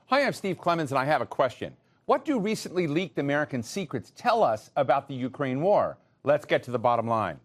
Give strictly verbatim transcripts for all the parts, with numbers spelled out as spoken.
Hi, I'm Steve Clemons, and I have a question. What do recently leaked American secrets tell us about the Ukraine war? Let's get to the bottom line.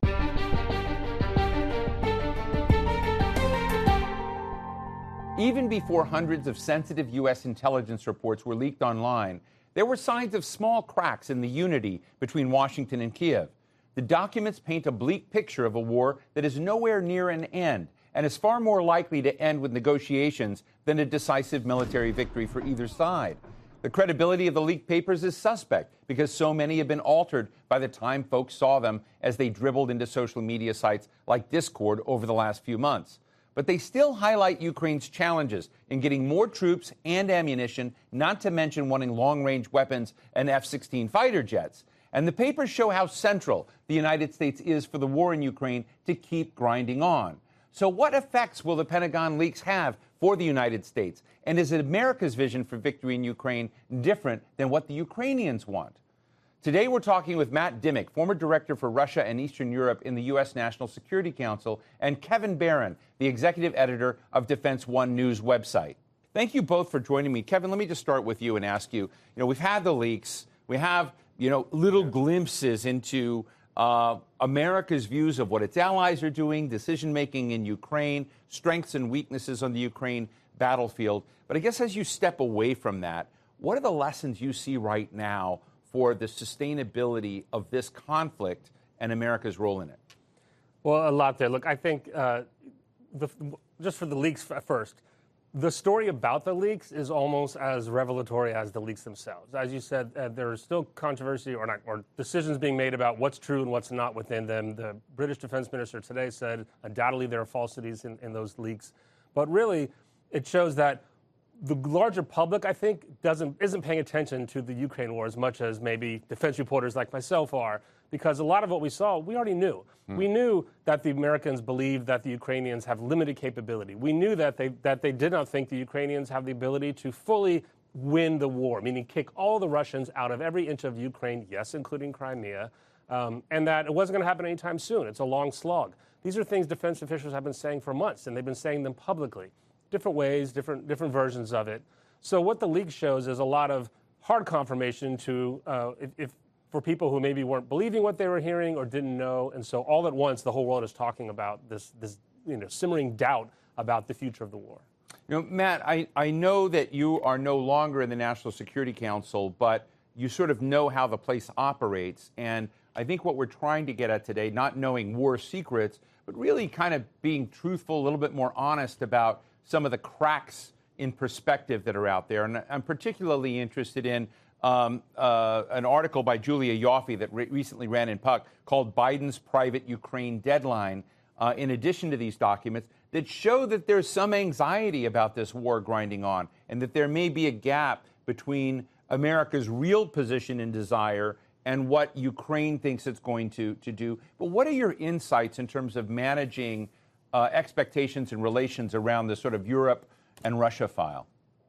Even before hundreds of sensitive U S intelligence reports were leaked online, there were signs of small cracks in the unity between Washington and Kiev. The documents paint a bleak picture of a war that is nowhere near an end and is far more likely to end with negotiations than a decisive military victory for either side. The credibility of the leaked papers is suspect because so many have been altered by the time folks saw them as they dribbled into social media sites like Discord over the last few months. But they still highlight Ukraine's challenges in getting more troops and ammunition, not to mention wanting long-range weapons and F sixteen fighter jets. And the papers show how central the United States is for the war in Ukraine to keep grinding on. So what effects will the Pentagon leaks have for the United States? And is America's vision for victory in Ukraine different than what the Ukrainians want? Today, we're talking with Matt Dimick, former director for Russia and Eastern Europe in the U S National Security Council, and Kevin Barron, the executive editor of Defense One News website. Thank you both for joining me. Kevin, let me just start with you and ask you, you know, we've had the leaks. We have, you know, little glimpses into uh, America's views of what its allies are doing, decision-making in Ukraine, strengths and weaknesses on the Ukraine battlefield. But I guess as you step away from that, what are the lessons you see right now for the sustainability of this conflict and America's role in it? Well, a lot there. Look, I think uh, the, just for the leaks first, the story about the leaks is almost as revelatory as the leaks themselves. As you said, uh, there is still controversy or, not, or decisions being made about what's true and what's not within them. The British defense minister today said undoubtedly there are falsities in, in those leaks. But really, it shows that the larger public, I think, doesn't isn't paying attention to the Ukraine war as much as maybe defense reporters like myself are, because a lot of what we saw, we already knew. Mm. We knew that the Americans believed that the Ukrainians have limited capability. We knew that they that they did not think the Ukrainians have the ability to fully win the war, meaning kick all the Russians out of every inch of Ukraine, yes, including Crimea, um, and that it wasn't going to happen anytime soon. It's a long slog. These are things defense officials have been saying for months, and they've been saying them publicly. Different ways, different different versions of it. So what the leak shows is a lot of hard confirmation to uh, if, if for people who maybe weren't believing what they were hearing or didn't know, and so all at once the whole world is talking about this this you know simmering doubt about the future of the war. You know, Matt, I, I know that you are no longer in the National Security Council, but you sort of know how the place operates, and I think what we're trying to get at today, not knowing war secrets, but really kind of being truthful, a little bit more honest about some of the cracks in perspective that are out there. And I'm particularly interested in um, uh, an article by Julia Ioffe that re- recently ran in Puck called Biden's Private Ukraine Deadline, uh, in addition to these documents, that show that there's some anxiety about this war grinding on and that there may be a gap between America's real position and desire and what Ukraine thinks it's going to, to do. But what are your insights in terms of managing Uh, expectations and relations around the sort of Europe and Russia file?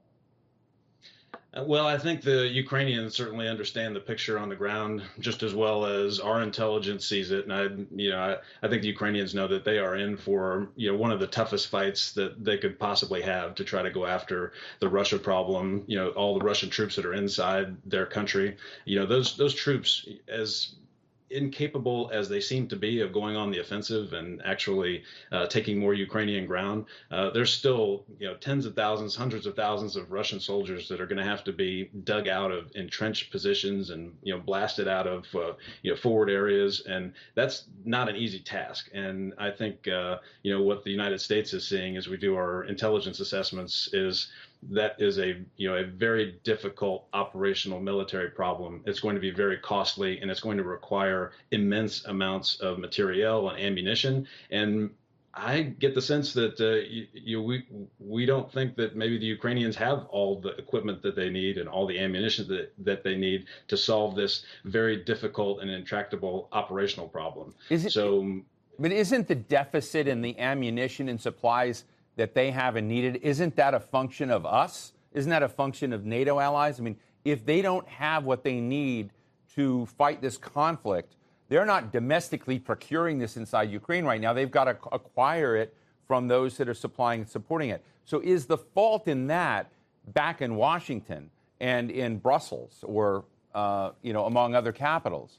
Uh, well, I think the Ukrainians certainly understand the picture on the ground just as well as our intelligence sees it. And I, you know, I, I think the Ukrainians know that they are in for, you know, one of the toughest fights that they could possibly have to try to go after the Russia problem. You know, all the Russian troops that are inside their country. You know, those those troops, as incapable as they seem to be of going on the offensive and actually uh, taking more Ukrainian ground, uh, there's still, you know, tens of thousands, hundreds of thousands of Russian soldiers that are going to have to be dug out of entrenched positions and, you know, blasted out of, uh, you know, forward areas. And that's not an easy task. And I think, uh, you know, what the United States is seeing as we do our intelligence assessments is that is a, you know, a very difficult operational military problem. It's going to be very costly, and it's going to require immense amounts of materiel and ammunition. And I get the sense that uh, you, you, we we don't think that maybe the Ukrainians have all the equipment that they need and all the ammunition that, that they need to solve this very difficult and intractable operational problem. Is it, so, but isn't the deficit in the ammunition and supplies that they have and needed, isn't that a function of us? Isn't that a function of NATO allies? I mean, if they don't have what they need to fight this conflict, they're not domestically procuring this inside Ukraine right now. They've got to acquire it from those that are supplying and supporting it. So is the fault in that back in Washington and in Brussels or, uh, you know, among other capitals?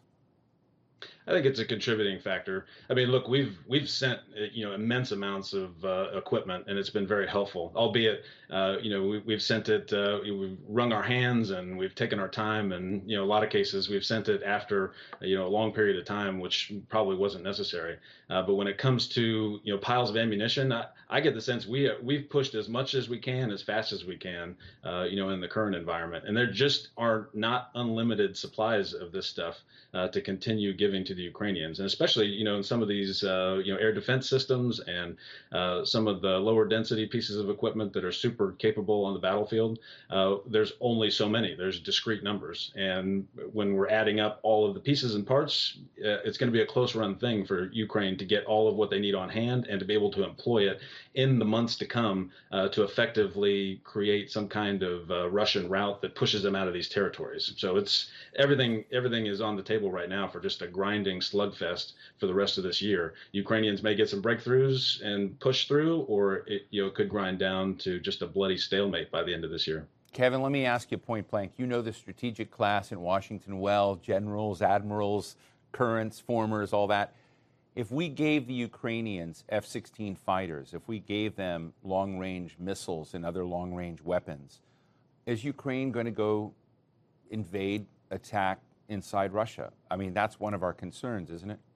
I think it's a contributing factor. I mean, look, we've we've sent you know immense amounts of uh, equipment, and it's been very helpful. Albeit, uh, you know, we, we've sent it, uh, we've wrung our hands, and we've taken our time, and you know, a lot of cases we've sent it after you know a long period of time, which probably wasn't necessary. Uh, but when it comes to you know piles of ammunition, I, I get the sense we we've pushed as much as we can, as fast as we can, uh, you know, in the current environment, and there just are not unlimited supplies of this stuff uh, to continue giving to the Ukrainians, and especially you know in some of these uh, you know air defense systems and uh, some of the lower density pieces of equipment that are super capable on the battlefield. Uh, there's only so many. There's discrete numbers, and when we're adding up all of the pieces and parts, uh, it's going to be a close run thing for Ukraine to get all of what they need on hand and to be able to employ it in the months to come uh, to effectively create some kind of uh, Russian route that pushes them out of these territories. So it's everything. Everything is on the table right now for just a grinding slugfest for the rest of this year. Ukrainians may get some breakthroughs and push through, or it you know could grind down to just a bloody stalemate by the end of this year. Kevin, let me ask you point blank. You know the strategic class in Washington well, generals, admirals, currents, formers, all that. If we gave the Ukrainians F sixteen fighters, if we gave them long-range missiles and other long-range weapons, is Ukraine going to go invade, attack inside Russia? I mean, that's one of our concerns, isn't it?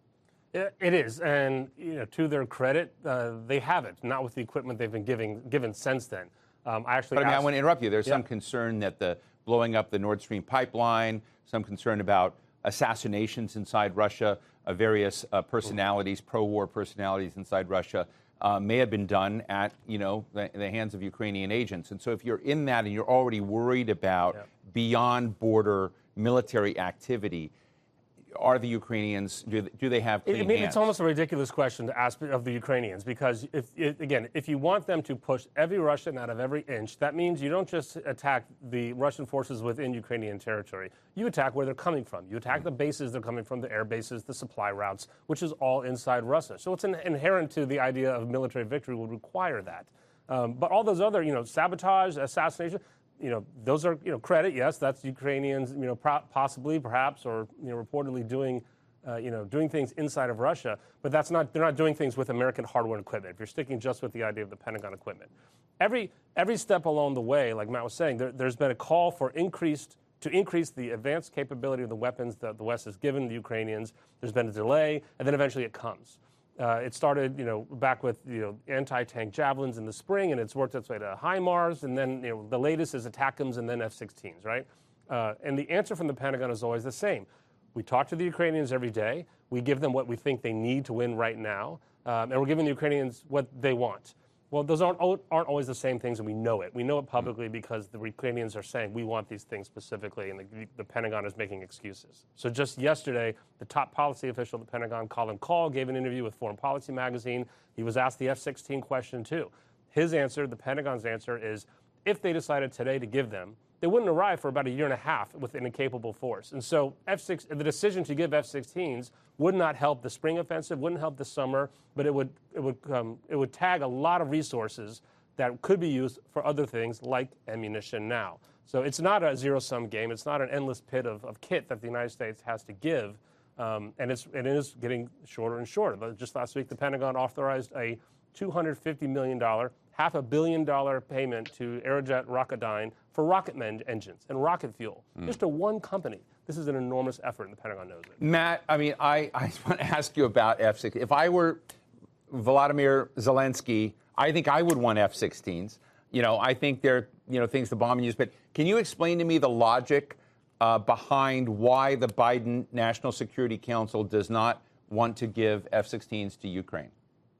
It is, and you know, to their credit, uh, they haven't. Not with the equipment they've been giving given since then. Um, I actually, but I mean, asked, I want to interrupt you. There's yeah. some concern that the blowing up the Nord Stream pipeline, some concern about assassinations inside Russia, uh, various uh, personalities, pro-war personalities inside Russia, uh, may have been done at you know the, the hands of Ukrainian agents. And so, if you're in that and you're already worried about yeah. beyond border military activity, are the Ukrainians, do they, do they have clean I mean, hands? It's almost a ridiculous question to ask of the Ukrainians because, if, if again, if you want them to push every Russian out of every inch, that means you don't just attack the Russian forces within Ukrainian territory. You attack where they're coming from. You attack the bases they're coming from, the air bases, the supply routes, which is all inside Russia. So it's an, inherent to the idea of military victory would require that. Um, but all those other, you know, sabotage, assassination, you know, those are, you know, credit, yes, that's Ukrainians, you know, pro- possibly, perhaps, or, you know, reportedly doing, uh, you know, doing things inside of Russia, but that's not, they're not doing things with American hardware and equipment, if you're sticking just with the idea of the Pentagon equipment. Every every step along the way, like Matt was saying, there, there's been a call for increased, to increase the advanced capability of the weapons that the West has given the Ukrainians. There's been a delay, and then eventually it comes. Uh, it started, you know, back with, you know, anti-tank javelins in the spring, and it's worked its way to HIMARS, and then, you know, the latest is ATACMS and then F sixteens, right? Uh, and the answer from the Pentagon is always the same. We talk to the Ukrainians every day. We give them what we think they need to win right now, um, and we're giving the Ukrainians what they want. Well, those aren't aren't always the same things, and we know it. We know it publicly because the Ukrainians are saying we want these things specifically, and the, the Pentagon is making excuses. So just yesterday, the top policy official of the Pentagon, Colin Kahl, gave an interview with Foreign Policy magazine. He was asked the F sixteen question too. His answer, the Pentagon's answer, is if they decided today to give them, they wouldn't arrive for about a year and a half with an incapable force. And so F six, the decision to give F sixteens would not help the spring offensive, wouldn't help the summer, but it would it would um, it would tag a lot of resources that could be used for other things like ammunition now. So it's not a zero-sum game. It's not an endless pit of, of kit that the United States has to give, um, and it's it is getting shorter and shorter. But just last week, the Pentagon authorized a two hundred fifty million dollars, half a billion dollar payment to Aerojet Rocketdyne for rocket men- engines and rocket fuel. Mm. Just to one company. This is an enormous effort, and the Pentagon knows it. Matt, I mean, I, I want to ask you about F sixteen. If I were Volodymyr Zelensky, I think I would want F sixteens. You know, I think they're, you know, things the bomb use. But can you explain to me the logic uh, behind why the Biden National Security Council does not want to give F sixteens to Ukraine?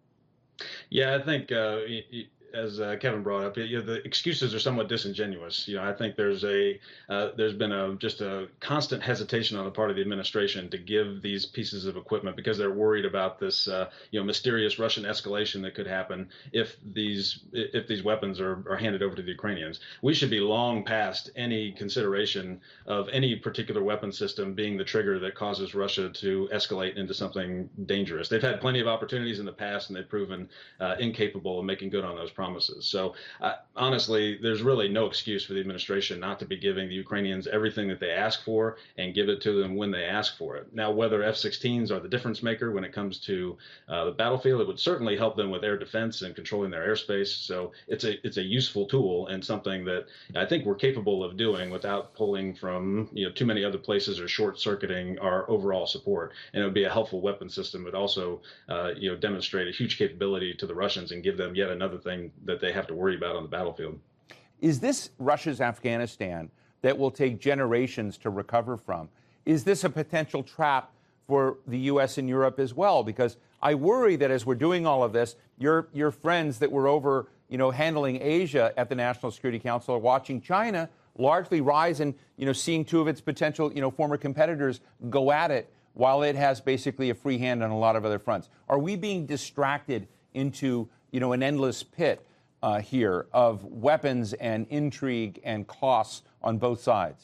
Yeah, I think uh, as uh, Kevin brought up, you know, the excuses are somewhat disingenuous. You know, I think there's a uh, there's been a just a constant hesitation on the part of the administration to give these pieces of equipment because they're worried about this uh, you know mysterious Russian escalation that could happen if these if these weapons are, are handed over to the Ukrainians. We should be long past any consideration of any particular weapon system being the trigger that causes Russia to escalate into something dangerous. They've had plenty of opportunities in the past, and they've proven uh, incapable of making good on those promises. So uh, honestly, there's really no excuse for the administration not to be giving the Ukrainians everything that they ask for and give it to them when they ask for it. Now, whether F sixteens are the difference maker when it comes to uh, the battlefield, it would certainly help them with air defense and controlling their airspace. So it's a it's a useful tool and something that I think we're capable of doing without pulling from you know too many other places or short circuiting our overall support. And it would be a helpful weapon system. It would also uh, you know demonstrate a huge capability to the Russians and give them yet another thing that they have to worry about on the battlefield. Is this Russia's Afghanistan that will take generations to recover from? Is this a potential trap for the U S and Europe as well? Because I worry that as we're doing all of this, your your friends that were over, you know, handling Asia at the National Security Council are watching China largely rise and, you know, seeing two of its potential, you know, former competitors go at it while it has basically a free hand on a lot of other fronts. Are we being distracted into, you know, an endless pit uh, here of weapons and intrigue and costs on both sides?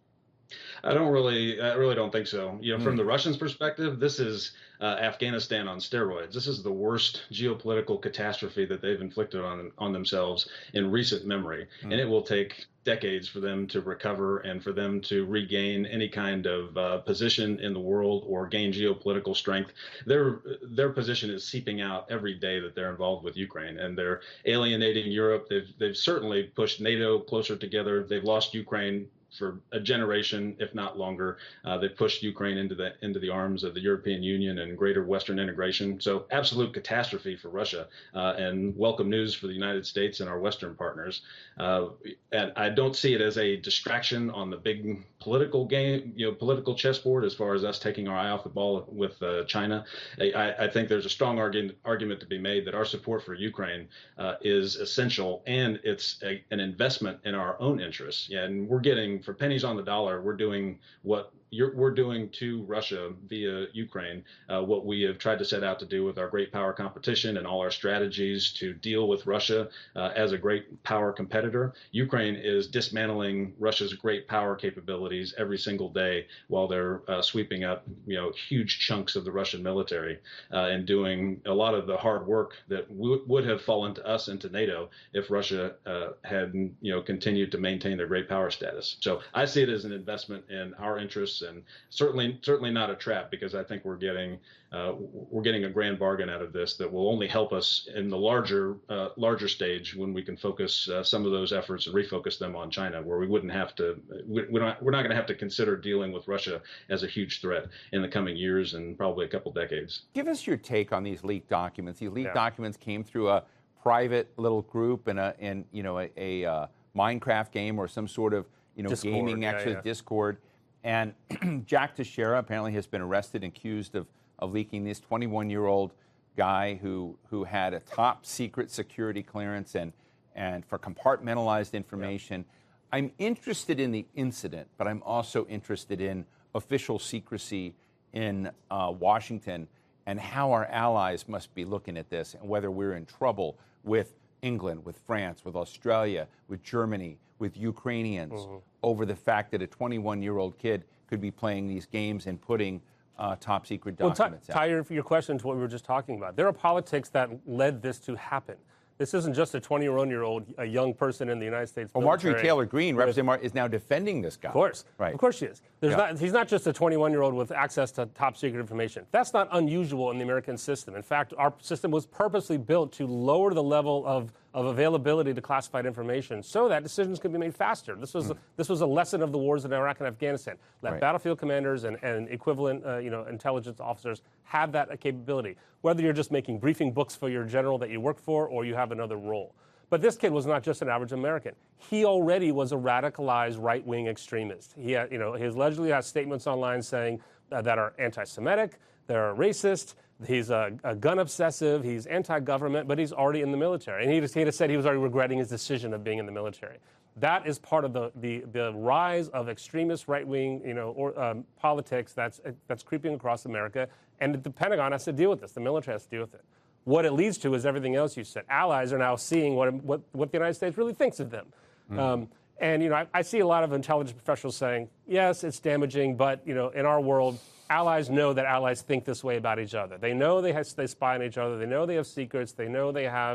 I don't really, I really don't think so. You know, mm. from the Russians' perspective, this is uh, Afghanistan on steroids. This is the worst geopolitical catastrophe that they've inflicted on on themselves in recent memory, mm. and it will take decades for them to recover and for them to regain any kind of uh, position in the world or gain geopolitical strength. Their their position is seeping out every day that they're involved with Ukraine, and they're alienating Europe. They've they've certainly pushed NATO closer together. They've lost Ukraine for a generation, if not longer. Uh, they pushed Ukraine into the into the arms of the European Union and greater Western integration. So absolute catastrophe for Russia, uh, and welcome news for the United States and our Western partners. Uh, and I don't see it as a distraction on the big political game, you know, political chessboard as far as us taking our eye off the ball with uh, China. I, I think there's a strong argument argument to be made that our support for Ukraine uh, is essential, and it's a, an investment in our own interests. Yeah, and we're getting, for pennies on the dollar, we're doing what you're, we're doing to Russia via Ukraine, uh, what we have tried to set out to do with our great power competition and all our strategies to deal with Russia uh, as a great power competitor. Ukraine is dismantling Russia's great power capabilities every single day while they're uh, sweeping up, you know, huge chunks of the Russian military uh, and doing a lot of the hard work that w- would have fallen to us and to NATO if Russia uh, had, you know, continued to maintain their great power status. So I see it as an investment in our interests, and certainly certainly not a trap, because I think we're getting uh, we're getting a grand bargain out of this that will only help us in the larger uh, larger stage when we can focus uh, some of those efforts and refocus them on China, where we wouldn't have to we, we don't, we're not going to have to consider dealing with Russia as a huge threat in the coming years and probably a couple decades. Give us your take on these leaked documents. These leaked yeah. documents came through a private little group in a in you know a, a uh, Minecraft game or some sort of you know Discord, gaming yeah, actually yeah. Discord. And Jack Teixeira apparently has been arrested and accused of, of leaking this twenty-one-year-old guy who who had a top secret security clearance and and for compartmentalized information. Yeah. I'm interested in the incident, but I'm also interested in official secrecy in uh, Washington and how our allies must be looking at this and whether we're in trouble with England, with France, with Australia, with Germany, with Ukrainians mm-hmm. over the fact that a twenty-one-year-old kid could be playing these games and putting uh, top secret documents well, tie, out. Tie your, your question to what we were just talking about. There are politics that led this to happen. This isn't just a twenty-one-year-old, a young person in the United States Well, military. Marjorie Taylor Greene, Representative Mar- is now defending this guy. Of course. Right. Of course she is. There's Yeah. not, he's not just a twenty-one-year-old with access to top secret information. That's not unusual in the American system. In fact, our system was purposely built to lower the level of, of availability to classified information so that decisions could be made faster. This was, mm. a, this was a lesson of the wars in Iraq and Afghanistan. Let Right. battlefield commanders and, and equivalent uh, you know, intelligence officers have that uh, capability, whether you're just making briefing books for your general that you work for or you have another role. But this kid was not just an average American. He already was a radicalized right-wing extremist. He, had, you know, he allegedly has statements online saying uh, that are anti-Semitic, they're racist, he's a, a gun obsessive, he's anti-government, but he's already in the military. And he just, he just said he was already regretting his decision of being in the military. That is part of the, the, the rise of extremist right-wing, you know, or, um, politics that's that's creeping across America, and the Pentagon has to deal with this. The military has to deal with it. What it leads to is everything else you said. Allies are now seeing what what, what the United States really thinks of them. Mm. Um, and, you know, I, I see a lot of intelligence professionals saying, yes, it's damaging, but, you know, in our world, allies know that allies think this way about each other. They know they have, they spy on each other. They know they have secrets. They know they have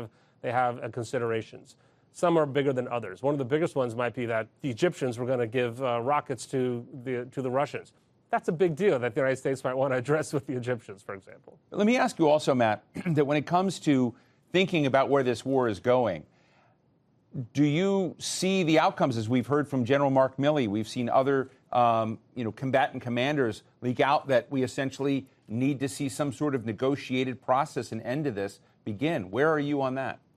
they have uh, considerations. Some are bigger than others. One of the biggest ones might be that the Egyptians were going to give uh, rockets to the to the Russians. That's a big deal that the United States might want to address with the Egyptians, for example. Let me ask you also, Matt, that when it comes to thinking about where this war is going, do you see the outcomes, as we've heard from General Mark Milley? We've seen other um, you know, combatant commanders leak out that we essentially need to see some sort of negotiated process and end to this begin. Where are you on that?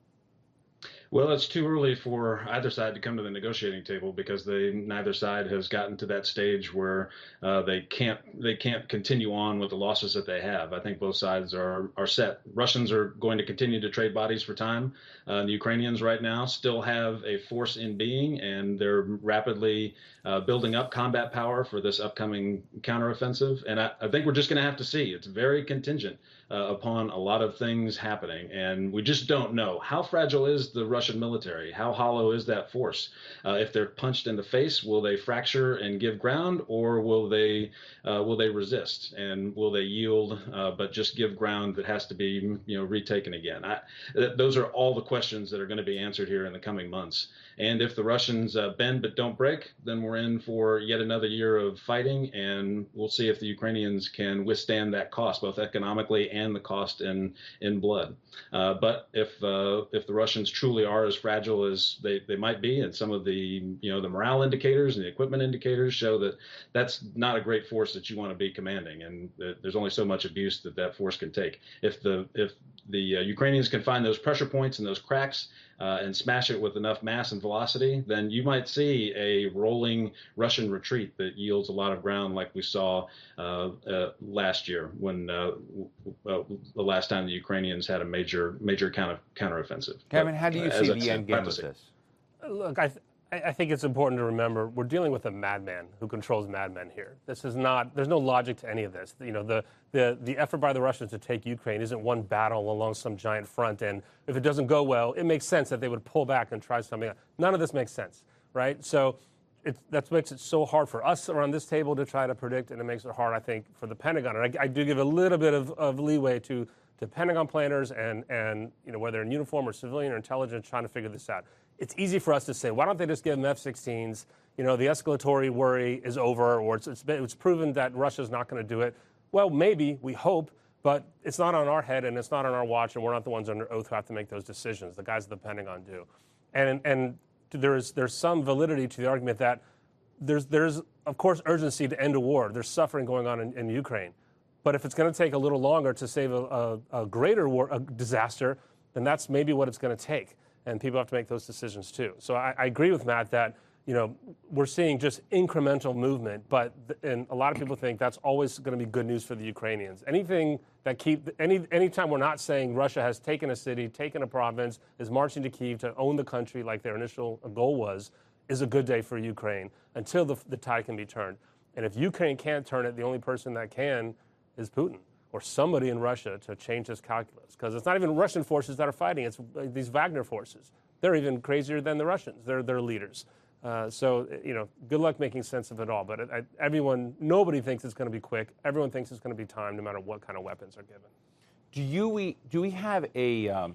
Well, it's too early for either side to come to the negotiating table because they neither side has gotten to that stage where uh, they can't they can't continue on with the losses that they have. I think both sides are are set. Russians are going to continue to trade bodies for time. Uh, the Ukrainians right now still have a force in being, and they're rapidly uh, building up combat power for this upcoming counteroffensive. And I, I think we're just going to have to see. It's very contingent uh, upon a lot of things happening, and we just don't know. How fragile is the Russian military? How hollow is that force? Uh, if they're punched in the face, will they fracture and give ground, or will they uh, will they resist and will they yield, uh, but just give ground that has to be you know retaken again? I, th- those are all the questions that are going to be answered here in the coming months. And if the Russians uh, bend but don't break, then we're in for yet another year of fighting, and we'll see if the Ukrainians can withstand that cost, both economically and the cost in in blood. Uh, but if uh, if the Russians truly are as fragile as they, they might be, and some of the you know the morale indicators and the equipment indicators show that that's not a great force that you want to be commanding, and there's only so much abuse that that force can take. If the if the uh, Ukrainians can find those pressure points and those cracks uh, and smash it with enough mass and velocity, then you might see a rolling Russian retreat that yields a lot of ground, like we saw uh, uh, last year when uh, uh, the last time the Ukrainians had a major major counter counteroffensive. Kevin, how do you As see I the said, end game of practicing. this? Look, I, th- I think it's important to remember we're dealing with a madman who controls madmen here. This is not. There's no logic to any of this. You know, the the the effort by the Russians to take Ukraine isn't one battle along some giant front, and if it doesn't go well, it makes sense that they would pull back and try something else. None of this makes sense, right? So it that makes it so hard for us around this table to try to predict, and it makes it hard, I think, for the Pentagon. And I, I do give a little bit of, of leeway to to Pentagon planners and and you know whether in uniform or civilian or intelligence trying to figure this out. It's easy for us to say, why don't they just give them F sixteens? You know, the escalatory worry is over, or it's, it's, been, it's proven that Russia's not going to do it. Well, maybe, we hope, but it's not on our head and it's not on our watch, and we're not the ones under oath who have to make those decisions. The guys at the Pentagon do. And and there's there's some validity to the argument that there's, there's of course, urgency to end a war. There's suffering going on in, in Ukraine. But if it's going to take a little longer to save a, a, a greater war, a disaster, then that's maybe what it's going to take. And people have to make those decisions too. So I, I agree with Matt that you know we're seeing just incremental movement, but th- and a lot of people think that's always going to be good news for the Ukrainians. Anything that keep any anytime we're not saying Russia has taken a city, taken a province, is marching to Kyiv to own the country like their initial goal was, is a good day for Ukraine until the, the tide can be turned. And if Ukraine can't turn it, the only person that can is Putin or somebody in Russia to change this calculus. Because it's not even Russian forces that are fighting. It's these Wagner forces. They're even crazier than the Russians. They're their leaders. Uh, so, you know, good luck making sense of it all. But it, I, everyone, nobody thinks it's going to be quick. Everyone thinks it's going to be time, no matter what kind of weapons are given. Do you we do we have a um,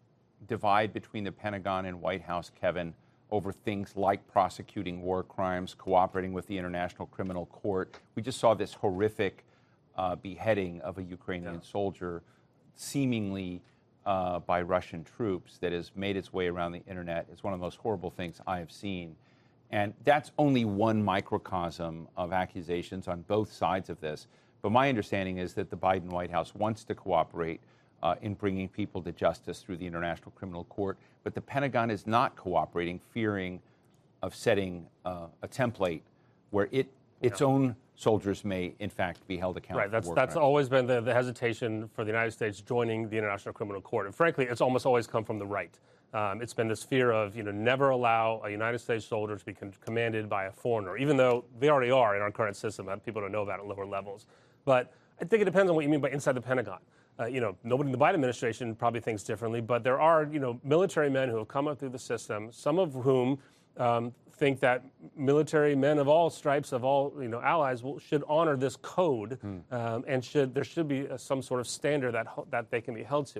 divide between the Pentagon and White House, Kevin, over things like prosecuting war crimes, cooperating with the International Criminal Court? We just saw this horrific Uh, beheading of a Ukrainian yeah. soldier, seemingly uh, by Russian troops, that has made its way around the internet. It's one of the most horrible things I have seen. And that's only one microcosm of accusations on both sides of this. But my understanding is that the Biden White House wants to cooperate uh, in bringing people to justice through the International Criminal Court. But the Pentagon is not cooperating, fearing of setting uh, a template where it its yeah. own soldiers may, in fact, be held accountable. Right. That's for war that's crimes. always been the, the hesitation for the United States joining the International Criminal Court, and frankly, it's almost always come from the right. Um, it's been this fear of you know never allow a United States soldier to be con- commanded by a foreigner, even though they already are in our current system. That people don't know about at lower levels. But I think it depends on what you mean by inside the Pentagon. Uh, you know, nobody in the Biden administration probably thinks differently, but there are you know military men who have come up through the system, some of whom um, think that military men of all stripes, of all you know allies, will, should honor this code, mm. um, and should there should be a, some sort of standard that that they can be held to.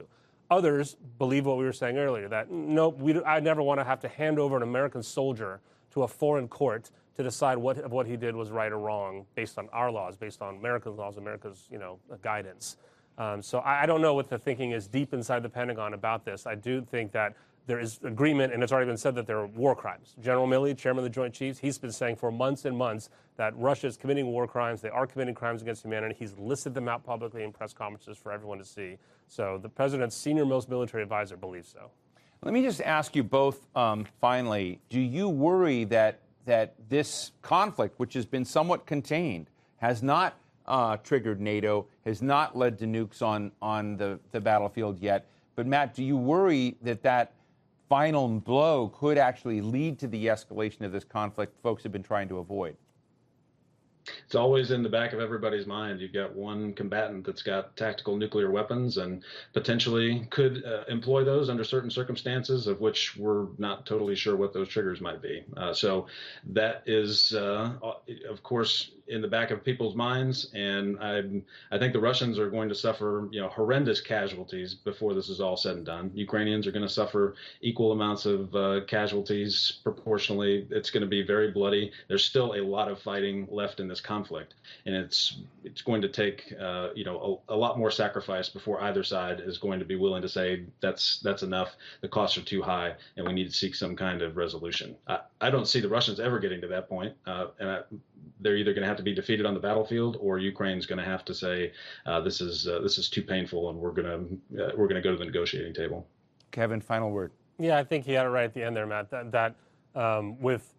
Others believe what we were saying earlier, that no, we, I never want to have to hand over an American soldier to a foreign court to decide what what he did was right or wrong based on our laws, based on American laws, America's you know guidance. Um, so I, I don't know what the thinking is deep inside the Pentagon about this. I do think that there is agreement, and it's already been said that there are war crimes. General Milley, chairman of the Joint Chiefs, he's been saying for months and months that Russia is committing war crimes. They are committing crimes against humanity. He's listed them out publicly in press conferences for everyone to see. So the president's senior-most military advisor believes so. Let me just ask you both, um, finally, do you worry that that this conflict, which has been somewhat contained, has not uh, triggered NATO, has not led to nukes on, on the, the battlefield yet? But, Matt, do you worry that that final blow could actually lead to the escalation of this conflict folks have been trying to avoid? It's always in the back of everybody's mind. You've got one combatant that's got tactical nuclear weapons and potentially could uh, employ those under certain circumstances, of which we're not totally sure what those triggers might be. Uh, so that is, uh, of course, in the back of people's minds. And I, I think the Russians are going to suffer, you know, horrendous casualties before this is all said and done. Ukrainians are going to suffer equal amounts of uh, casualties proportionally. It's going to be very bloody. There's still a lot of fighting left in this conflict, and it's it's going to take uh, you know a, a lot more sacrifice before either side is going to be willing to say that's that's enough. The costs are too high, and we need to seek some kind of resolution. I, I don't see the Russians ever getting to that point, uh, and I, they're either going to have to be defeated on the battlefield, or Ukraine's going to have to say uh, this is uh, this is too painful, and we're going to uh, we're going to go to the negotiating table. Kevin, final word. Yeah, I think he had it right at the end there, Matt. That, that um, with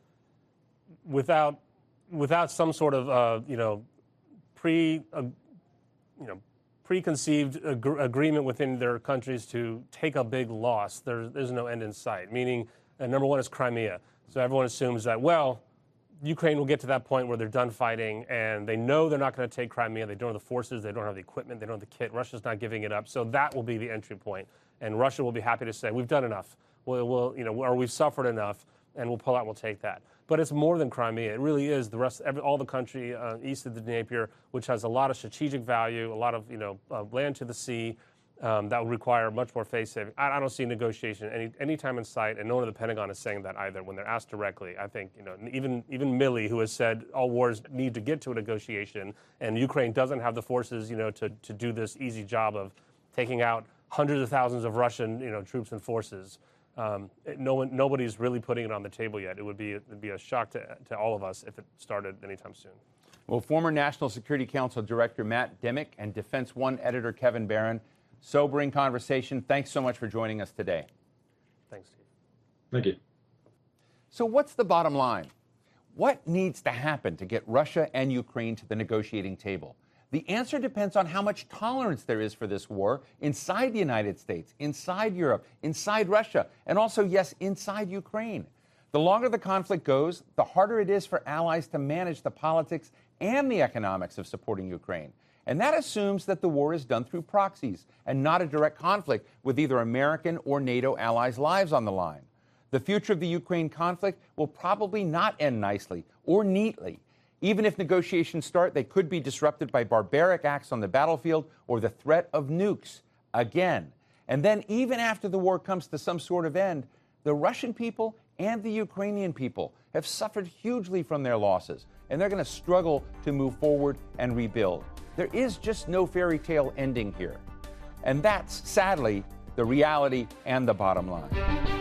without without some sort of uh, you know pre uh, you know preconceived ag- agreement within their countries to take a big loss, there's there's no end in sight. Meaning, uh, number one is Crimea. So everyone assumes that, well, Ukraine will get to that point where they're done fighting and they know they're not going to take Crimea. They don't have the forces, they don't have the equipment, they don't have the kit. Russia's not giving it up. So that will be the entry point. And Russia will be happy to say, we've done enough. We'll, we'll you know, or we've suffered enough, and we'll pull out and we'll take that. But it's more than Crimea. It really is the rest, every, all the country uh, east of the Dnieper, which has a lot of strategic value, a lot of you know uh, land to the sea. Um, that would require much more face saving. I, I don't see negotiation any any time in sight, and no one in the Pentagon is saying that either. When they're asked directly, I think you know even even Milley, who has said all wars need to get to a negotiation, and Ukraine doesn't have the forces, you know, to to do this easy job of taking out hundreds of thousands of Russian you know troops and forces. Um, no one, nobody's really putting it on the table yet. It would be it'd be a shock to to all of us if it started anytime soon. Well, former National Security Council Director Matt Dimick and Defense One editor Kevin Barron. Sobering conversation. Thanks so much for joining us today. Thanks, Steve. Thank you. So what's the bottom line? What needs to happen to get Russia and Ukraine to the negotiating table? The answer depends on how much tolerance there is for this war inside the United States, inside Europe, inside Russia, and also, yes, inside Ukraine. The longer the conflict goes, the harder it is for allies to manage the politics and the economics of supporting Ukraine. And that assumes that the war is done through proxies and not a direct conflict with either American or NATO allies' lives on the line. The future of the Ukraine conflict will probably not end nicely or neatly. Even if negotiations start, they could be disrupted by barbaric acts on the battlefield or the threat of nukes again. And then even after the war comes to some sort of end, the Russian people and the Ukrainian people have suffered hugely from their losses, and they're going to struggle to move forward and rebuild. There is just no fairy tale ending here. And that's, sadly, the reality and the bottom line.